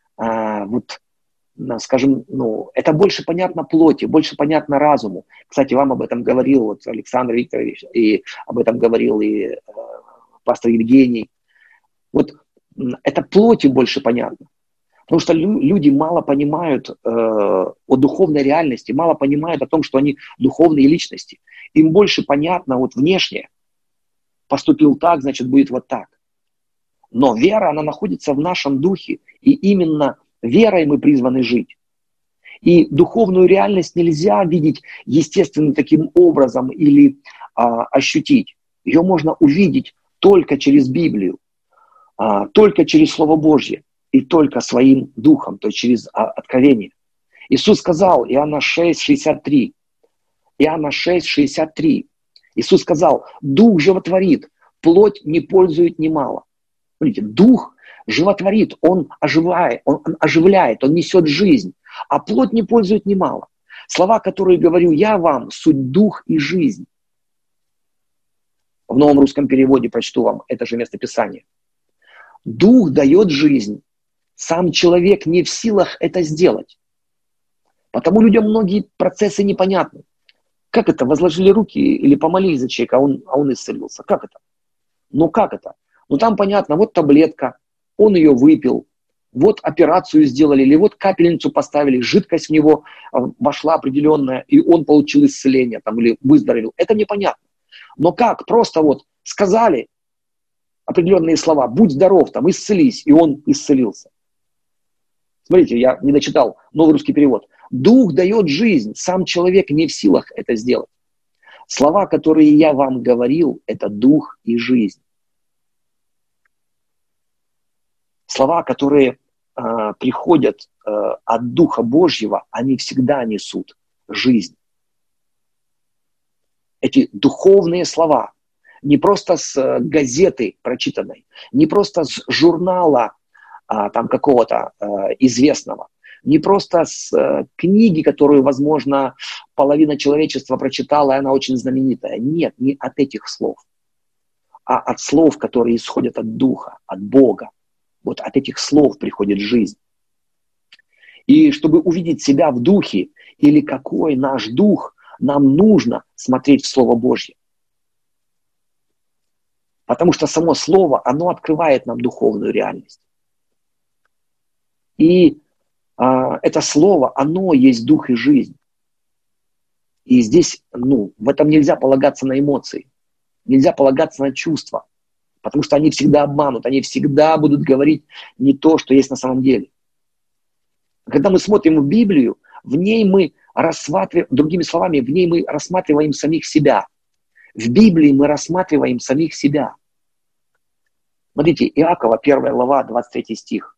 это больше понятно плоти, больше понятно разуму. Кстати, вам об этом говорил Александр Викторович, и об этом говорил и пастор Евгений. Вот это плоти больше понятно. Потому что люди мало понимают о духовной реальности, мало понимают о том, что они духовные личности. Им больше понятно внешне. Поступил так, значит, будет вот так. Но вера, она находится в нашем духе. И именно верой мы призваны жить. И духовную реальность нельзя видеть естественным таким образом или ощутить. Ее можно увидеть только через Библию, только через Слово Божье и только своим духом, то есть через откровение. Иисус сказал, Иоанна 6:63. Иоанна 6:63. Иисус сказал, дух животворит, плоть не пользует немало. Смотрите, дух животворит, он оживляет, он несет жизнь, а плоть не пользует немало. Слова, которые говорю я вам, суть дух и жизнь. В новом русском переводе прочту вам это же местописание. Дух дает жизнь. Сам человек не в силах это сделать. Потому людям многие процессы непонятны. Как это? Возложили руки или помолились за человека, а он исцелился. Как это? Ну как это? Ну там понятно, вот таблетка, он ее выпил, вот операцию сделали, или вот капельницу поставили, жидкость в него вошла определенная, и он получил исцеление там, или выздоровел. Это непонятно. Но как? Просто вот сказали определенные слова, будь здоров, там, исцелись, и он исцелился. Смотрите, я не дочитал новый русский перевод. Дух дает жизнь, сам человек не в силах это сделать. Слова, которые я вам говорил, это дух и жизнь. Слова, которые приходят от Духа Божьего, они всегда несут жизнь. Эти духовные слова, не просто с газеты прочитанной, не просто с журнала там какого-то известного, не просто с книги, которую, возможно, половина человечества прочитала, и она очень знаменитая. Нет, не от этих слов, а от слов, которые исходят от Духа, от Бога. Вот от этих слов приходит жизнь. И чтобы увидеть себя в Духе, или какой наш Дух, нам нужно смотреть в Слово Божье. Потому что само Слово, оно открывает нам духовную реальность. И это Слово, оно есть Дух и жизнь. И здесь, в этом нельзя полагаться на эмоции. Нельзя полагаться на чувства. Потому что они всегда обманут, они всегда будут говорить не то, что есть на самом деле. Когда мы смотрим в Библию, в ней мы рассматриваем, другими словами, в ней мы рассматриваем самих себя. В Библии мы рассматриваем самих себя. Смотрите, Иакова, 1 глава, 23 стих.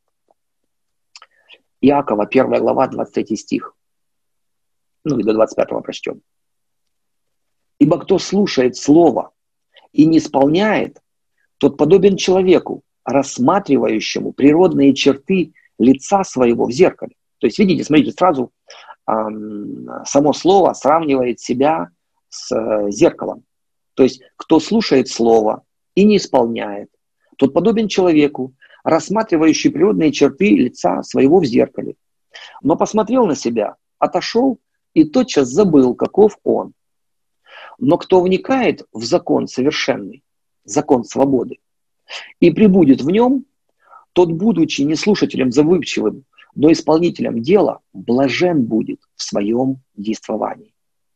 Иакова, 1 глава, 23 стих. И до 25 прочтем. «Ибо кто слушает слово и не исполняет, тот подобен человеку, рассматривающему природные черты лица своего в зеркале». То есть, видите, смотрите, сразу само слово сравнивает себя с зеркалом. То есть, кто слушает слово и не исполняет, тот подобен человеку, рассматривающий природные черты лица своего в зеркале. Но посмотрел на себя, отошел и тотчас забыл, каков он. Но кто вникает в закон совершенный, закон свободы, и пребудет в нем, тот, будучи не слушателем забывчивым, но исполнителем дела, блажен будет в своем действовании.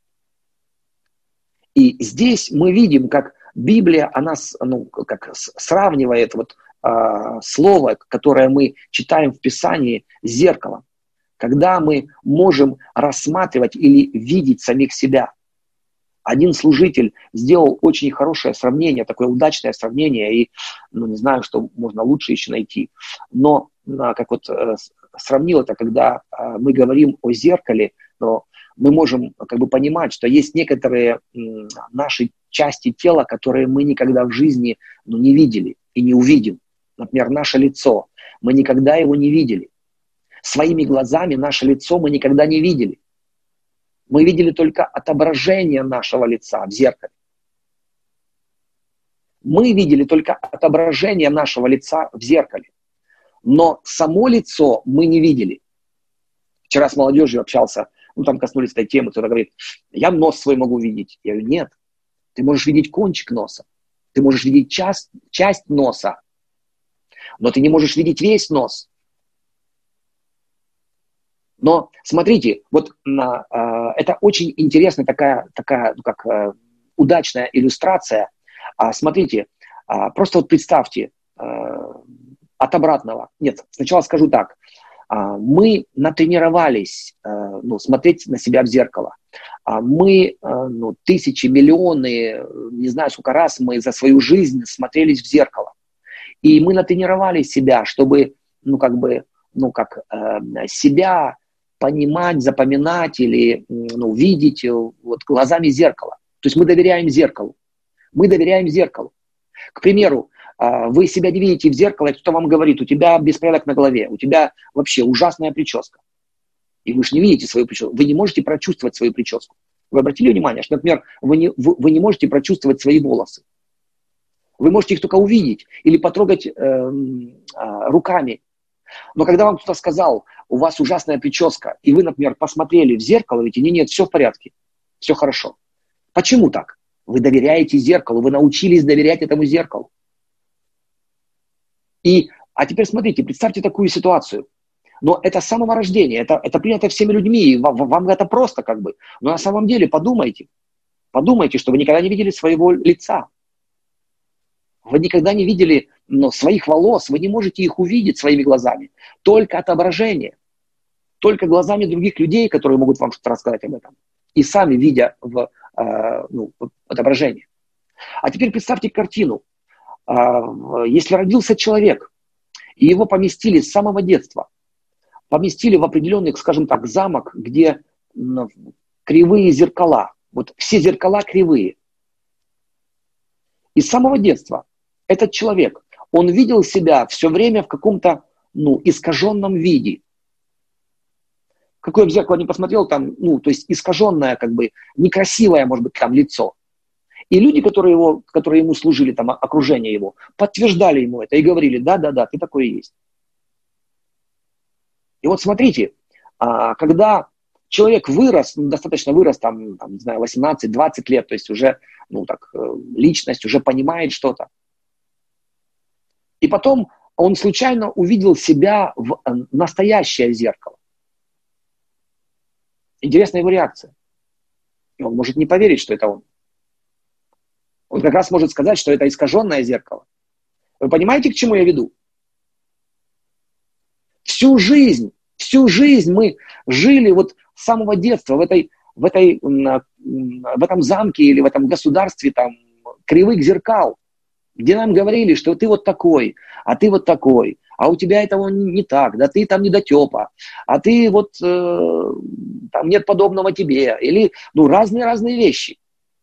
И здесь мы видим, как Библия, она как сравнивает слово, которое мы читаем в Писании, с зеркалом. Когда мы можем рассматривать или видеть самих себя. Один служитель сделал очень хорошее сравнение, такое удачное сравнение, и не знаю, что можно лучше еще найти. Но сравнил это, когда мы говорим о зеркале, но мы можем понимать, что есть некоторые наши части тела, которые мы никогда в жизни не видели и не увидим. Например, наше лицо. Мы никогда его не видели. Своими глазами наше лицо мы никогда не видели. Мы видели только отображение нашего лица в зеркале. Мы видели только отображение нашего лица в зеркале. Но само лицо мы не видели. Вчера с молодежью общался, там коснулись этой темы, кто-то говорит, я нос свой могу видеть. Я говорю, нет, ты можешь видеть кончик носа, ты можешь видеть часть носа, но ты не можешь видеть весь нос. Но смотрите, это очень интересная такая удачная иллюстрация. Смотрите, просто представьте от обратного. Нет, сначала скажу так. Мы натренировались смотреть на себя в зеркало. Мы тысячи, миллионы, не знаю сколько раз мы за свою жизнь смотрелись в зеркало. И мы натренировали себя, чтобы себя понимать, запоминать или видеть глазами зеркала. То есть мы доверяем зеркалу. Мы доверяем зеркалу. К примеру, вы себя не видите в зеркало, и кто-то вам говорит, у тебя беспорядок на голове, у тебя вообще ужасная прическа. И вы же не видите свою прическу. Вы не можете прочувствовать свою прическу. Вы обратили внимание, что, например, вы не можете прочувствовать свои волосы. Вы можете их только увидеть или потрогать руками. Но когда вам кто-то сказал, у вас ужасная прическа, и вы, например, посмотрели в зеркало, и говорите, нет, все в порядке, все хорошо. Почему так? Вы доверяете зеркалу, вы научились доверять этому зеркалу. А теперь смотрите, представьте такую ситуацию. Но это с самого рождения, это принято всеми людьми, вам это просто как бы. Но на самом деле подумайте, что вы никогда не видели своего лица. Вы никогда не видели своих волос, вы не можете их увидеть своими глазами. Только отображение. Только глазами других людей, которые могут вам что-то рассказать об этом. И сами видя в отображении. А теперь представьте картину. Если родился человек, и его поместили с самого детства, поместили в определенный, скажем так, замок, где кривые зеркала. Вот все зеркала кривые. И с самого детства этот человек, он видел себя все время в каком-то искаженном виде. Какое бы зеркало ни посмотрел, там, то есть искаженное, как бы некрасивое, может быть, там лицо. И люди, которые ему служили, там, окружение его, подтверждали ему это и говорили, да, ты такой и есть. И вот смотрите, когда человек вырос, достаточно вырос, там, не знаю, 18-20 лет, то есть уже, личность уже понимает что-то. И потом он случайно увидел себя в настоящее зеркало. Интересная его реакция. И он может не поверить, что это он. Он как раз может сказать, что это искаженное зеркало. Вы понимаете, к чему я веду? Всю жизнь мы жили вот с самого детства в этом замке или в этом государстве там, кривых зеркал, где нам говорили, что ты вот такой, а ты вот такой, а у тебя этого не так, да ты там недотепа, а ты вот там нет подобного тебе, или разные вещи.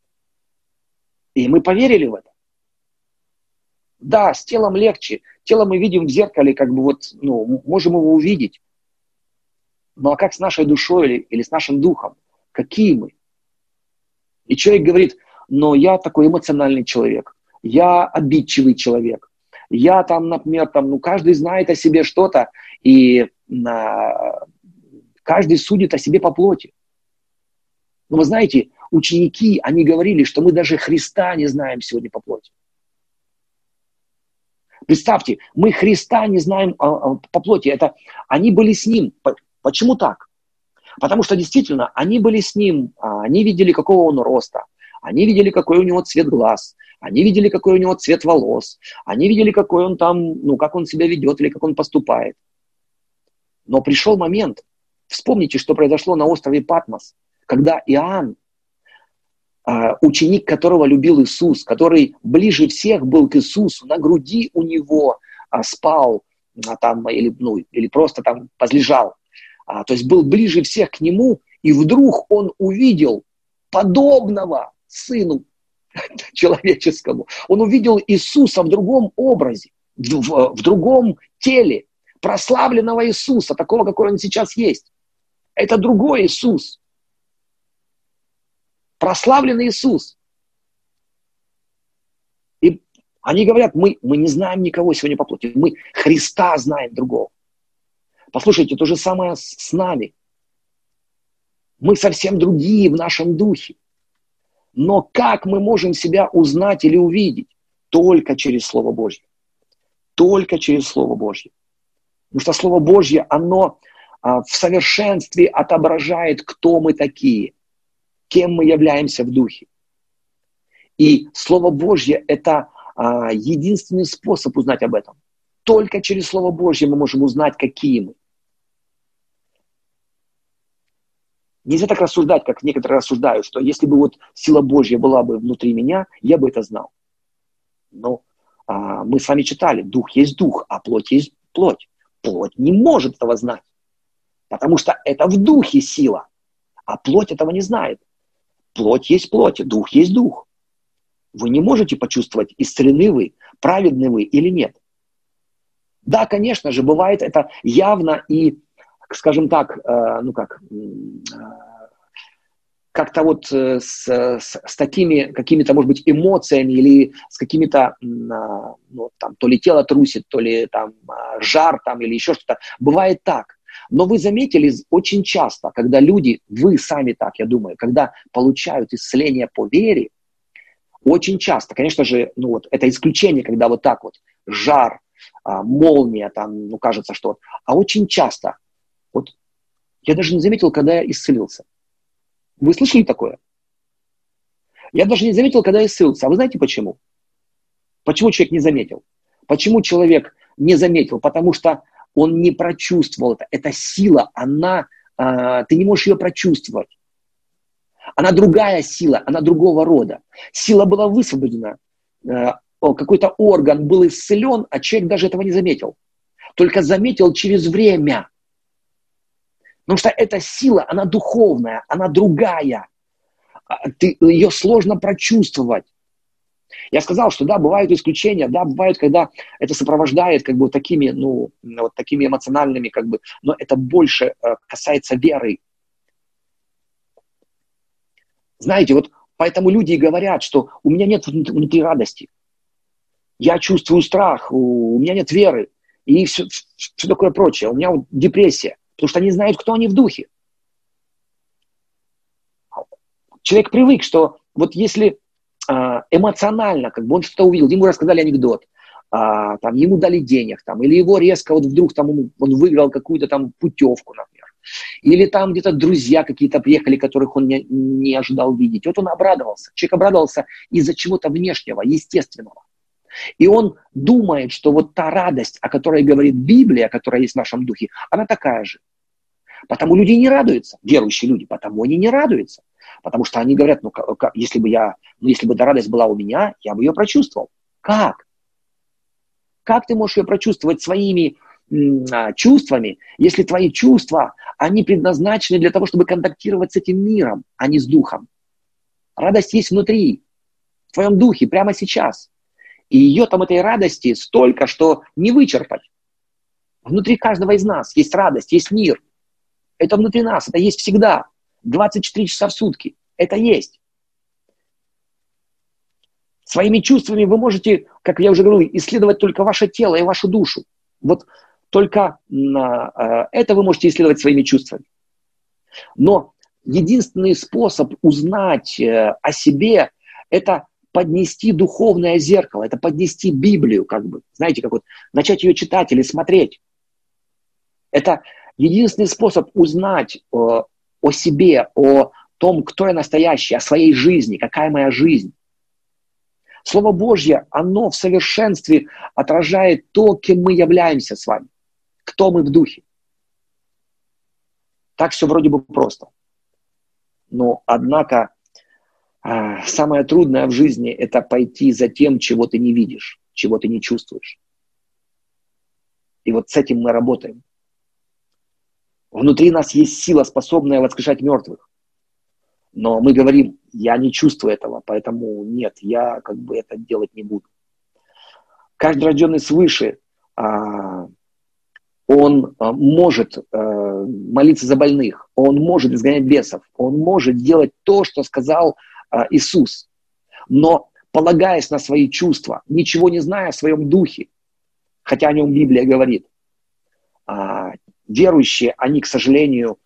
И мы поверили в это. Да, с телом легче, тело мы видим в зеркале, как бы можем его увидеть. Ну а как с нашей душой или с нашим духом? Какие мы? И человек говорит, но я такой эмоциональный человек, я обидчивый человек, я там, например, каждый знает о себе что-то, и каждый судит о себе по плоти. Но вы знаете, ученики, они говорили, что мы даже Христа не знаем сегодня по плоти. Представьте, мы Христа не знаем по плоти. Это они были с Ним. Почему так? Потому что действительно, они были с Ним, они видели, какого Он роста, они видели, какой у Него цвет глаз, они видели, какой у Него цвет волос, они видели, какой Он там, как Он себя ведет или как Он поступает. Но пришел момент, вспомните, что произошло на острове Патмос, когда Иоанн, ученик которого любил Иисус, который ближе всех был к Иисусу, на груди у него спал там, или просто там возлежал, то есть был ближе всех к нему, и вдруг он увидел подобного Сыну человеческому. Он увидел Иисуса в другом образе, в другом теле, прославленного Иисуса, такого, какой Он сейчас есть. Это другой Иисус. Прославленный Иисус. И они говорят, мы не знаем никого сегодня по плоти, мы Христа знаем другого. Послушайте, то же самое с нами. Мы совсем другие в нашем духе. Но как мы можем себя узнать или увидеть? Только через Слово Божье. Только через Слово Божье. Потому что Слово Божье, оно в совершенстве отображает, кто мы такие, кем мы являемся в духе. И Слово Божье – это единственный способ узнать об этом. Только через Слово Божье мы можем узнать, какие мы. Нельзя так рассуждать, как некоторые рассуждают, что если бы сила Божья была бы внутри меня, я бы это знал. Но мы с вами читали, дух есть дух, а плоть есть плоть. Плоть не может этого знать, потому что это в духе сила, а плоть этого не знает. Плоть есть плоть, дух есть дух. Вы не можете почувствовать, исцелены вы, праведны вы или нет. Да, конечно же, бывает это явно и, скажем так, как-то вот с такими какими-то, может быть, эмоциями или с какими-то, ну, там, то ли тело трусит, то ли там жар там или еще что-то. Бывает так. Но вы заметили очень часто, когда люди, вы сами так, я думаю, когда получают исцеление по вере, очень часто, конечно же, ну вот это исключение, когда вот так вот жар, молния, там, ну кажется, что... А очень часто, вот я даже не заметил, когда я исцелился. Вы слышали такое? Я даже не заметил, когда я исцелился. А вы знаете почему? Почему человек не заметил? Почему человек не заметил? Потому что он не прочувствовал это. Эта сила, она, ты не можешь ее прочувствовать. Она другая сила, она другого рода. Сила была высвобождена, какой-то орган был исцелен, а человек даже этого не заметил. Только заметил через время. Потому что эта сила, она духовная, она другая. Ее сложно прочувствовать. Я сказал, что да, бывают исключения, да, бывают, когда это сопровождает как бы такими, ну, вот такими эмоциональными, как бы, но это больше касается веры. Знаете, вот поэтому люди и говорят, что у меня нет внутри радости. Я чувствую страх, у меня нет веры и все такое прочее. У меня вот депрессия, потому что они знают, кто они в духе. Человек привык, что вот если эмоционально, как бы он что-то увидел, ему рассказали анекдот, там, ему дали денег, там, или его резко вот вдруг там, он выиграл какую-то там путевку, например. Или там где-то друзья какие-то приехали, которых он не ожидал видеть. Вот он обрадовался. Человек обрадовался из-за чего-то внешнего, естественного. И он думает, что вот та радость, о которой говорит Библия, которая есть в нашем духе, она такая же. Потому люди не радуются, верующие люди, потому они не радуются. Потому что они говорят, ну, если бы эта радость была у меня, я бы ее прочувствовал. Как? Как ты можешь ее прочувствовать своими чувствами, если твои чувства, они предназначены для того, чтобы контактировать с этим миром, а не с духом? Радость есть внутри, в твоем духе, прямо сейчас. И ее там, этой радости, столько, что не вычерпать. Внутри каждого из нас есть радость, есть мир. Это внутри нас, это есть всегда. 24 часа в сутки. Это есть. Своими чувствами вы можете, как я уже говорил, исследовать только ваше тело и вашу душу. Вот только это вы можете исследовать своими чувствами. Но единственный способ узнать о себе – это поднести духовное зеркало, это поднести Библию, как бы, знаете, как вот начать ее читать или смотреть. Это единственный способ узнать о себе, о том, кто я настоящий, о своей жизни, какая моя жизнь. Слово Божье, оно в совершенстве отражает то, кем мы являемся с вами, кто мы в духе. Так все вроде бы просто. Но, однако, самое трудное в жизни – это пойти за тем, чего ты не видишь, чего ты не чувствуешь. И вот с этим мы работаем. Внутри нас есть сила, способная воскрешать мертвых. Но мы говорим, я не чувствую этого, поэтому нет, я как бы это делать не буду. Каждый рожденный свыше, он может молиться за больных, он может изгонять бесов, он может делать то, что сказал Иисус. Но полагаясь на свои чувства, ничего не зная о своем духе, хотя о нем Библия говорит, верующие, они, к сожалению,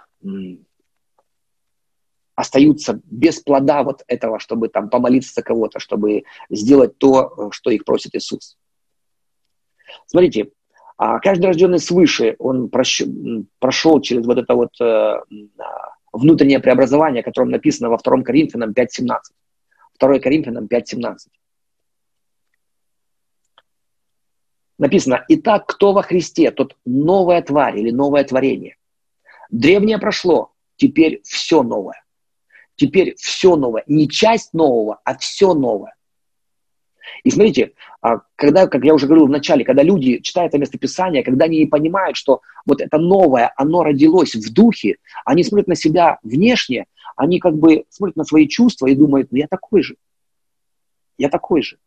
остаются без плода вот этого, чтобы там помолиться за кого-то, чтобы сделать то, что их просит Иисус. Смотрите, каждый рожденный свыше, он прошел через вот это вот внутреннее преобразование, о котором написано во 2 Коринфянам 5:17. 2 Коринфянам 5:17. Написано: «Итак, кто во Христе, тот новая тварь или новое творение. Древнее прошло, теперь все новое». Теперь все новое. Не часть нового, а все новое. И смотрите, когда, как я уже говорил в начале, когда люди читают это местописание, когда они понимают, что вот это новое, оно родилось в духе, они смотрят на себя внешне, они как бы смотрят на свои чувства и думают, ну я такой же. Я такой же.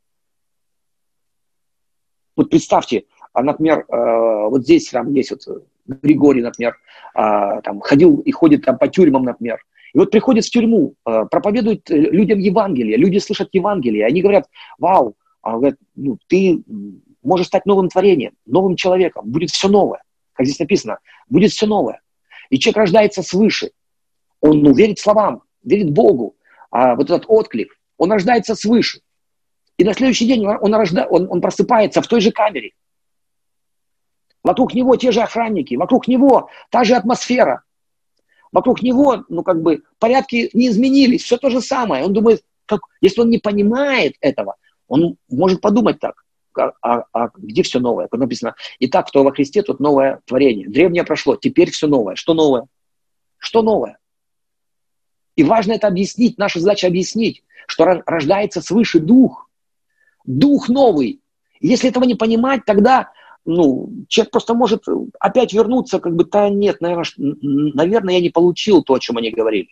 Вот представьте, например, вот здесь там есть вот Григорий, например, там ходил и ходит там по тюрьмам, например, И вот приходит в тюрьму, проповедует людям Евангелие, люди слышат Евангелие, они говорят, вау, говорят, ну, ты можешь стать новым творением, новым человеком, будет все новое. Как здесь написано, будет все новое. И человек рождается свыше. Он верит словам, верит Богу. А вот этот отклик, он рождается свыше. И на следующий день он просыпается в той же камере. Вокруг него те же охранники, вокруг него та же атмосфера. Вокруг него, порядки не изменились, все то же самое. Он думает, если он не понимает этого, он может подумать так. Где все новое? Как написано, итак, кто во Христе, тот новое творение. Древнее прошло, теперь все новое. Что новое? Что новое? И важно это объяснить, наша задача объяснить, что рождается свыше дух. Дух новый. Если этого не понимать, тогда человек просто может опять вернуться, нет, наверное, я не получил то, о чем они говорили.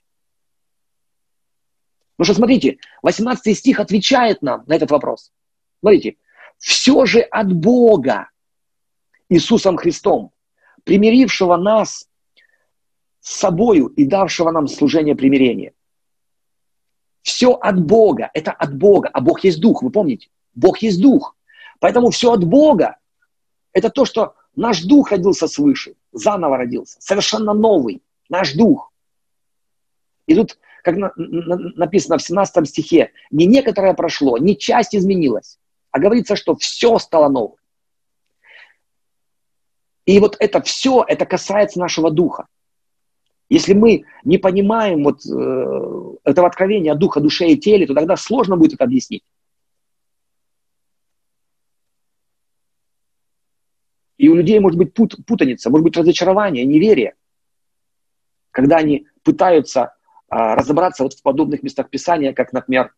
Потому что, смотрите, 18 стих отвечает нам на этот вопрос. Смотрите, все же от Бога, Иисусом Христом, примирившего нас с собою и давшего нам служение примирения. Все от Бога, это от Бога, а Бог есть Дух, вы помните? Бог есть Дух. Поэтому все от Бога, это то, что наш Дух родился свыше, заново родился, совершенно новый, наш Дух. И тут, как написано в 17 стихе, не некоторое прошло, не часть изменилась, а говорится, что все стало новым. И вот это все, это касается нашего Духа. Если мы не понимаем этого откровения о Духа, душе и теле, то тогда сложно будет это объяснить. И у людей может быть путаница, может быть разочарование, неверие, когда они пытаются разобраться в подобных местах Писания, как, например,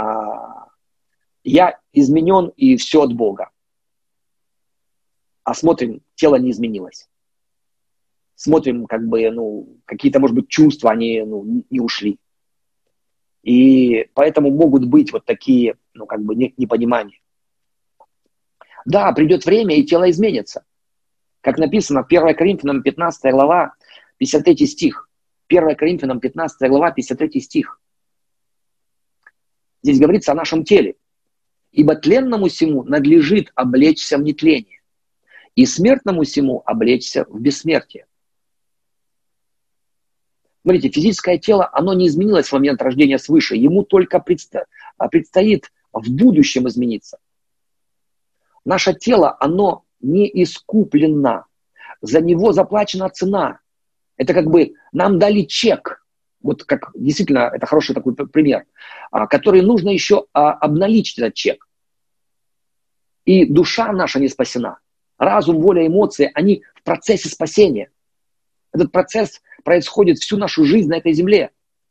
«Я изменен, и все от Бога». А смотрим, тело не изменилось. Смотрим, какие-то, может быть, чувства, они не ушли. И поэтому могут быть вот такие, непонимания. Да, придет время, и тело изменится. Как написано в 1 Коринфянам 15 глава, 53 стих. 1 Коринфянам 15 глава, 53 стих. Здесь говорится о нашем теле. «Ибо тленному сему надлежит облечься в нетление, и смертному сему облечься в бессмертие». Смотрите, физическое тело, оно не изменилось в момент рождения свыше. Ему только предстоит в будущем измениться. Наше тело, оно не искуплено. За него заплачена цена. Это нам дали чек. Вот как действительно, это хороший такой пример. Который нужно еще обналичить этот чек. И душа наша не спасена. Разум, воля, эмоции, они в процессе спасения. Этот процесс происходит всю нашу жизнь на этой земле.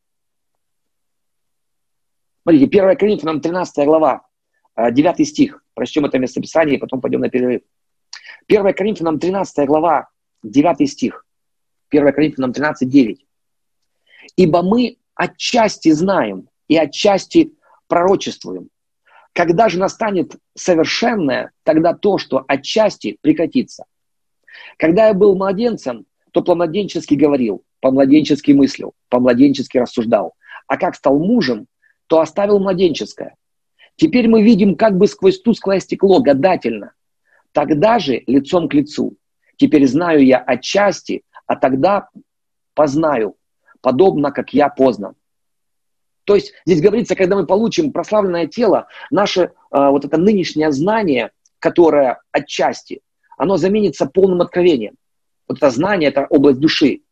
Смотрите, 1 Коринфянам 13 глава, 9 стих. Прочтем это местописание, и потом пойдем на перерыв. 1 Коринфянам 13 глава, 9 стих. 1 Коринфянам 13, 9. «Ибо мы отчасти знаем и отчасти пророчествуем. Когда же настанет совершенное, тогда то, что отчасти прекратится. Когда я был младенцем, то по-младенчески говорил, по-младенчески мыслил, по-младенчески рассуждал. А как стал мужем, то оставил младенческое. Теперь мы видим сквозь тусклое стекло, гадательно. Тогда же лицом к лицу. Теперь знаю я отчасти, а тогда познаю, подобно как я познан». То есть здесь говорится, когда мы получим прославленное тело, наше это нынешнее знание, которое отчасти, оно заменится полным откровением. Вот это знание, это область души.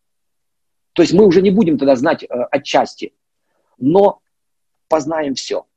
То есть мы уже не будем тогда знать отчасти, но познаем все.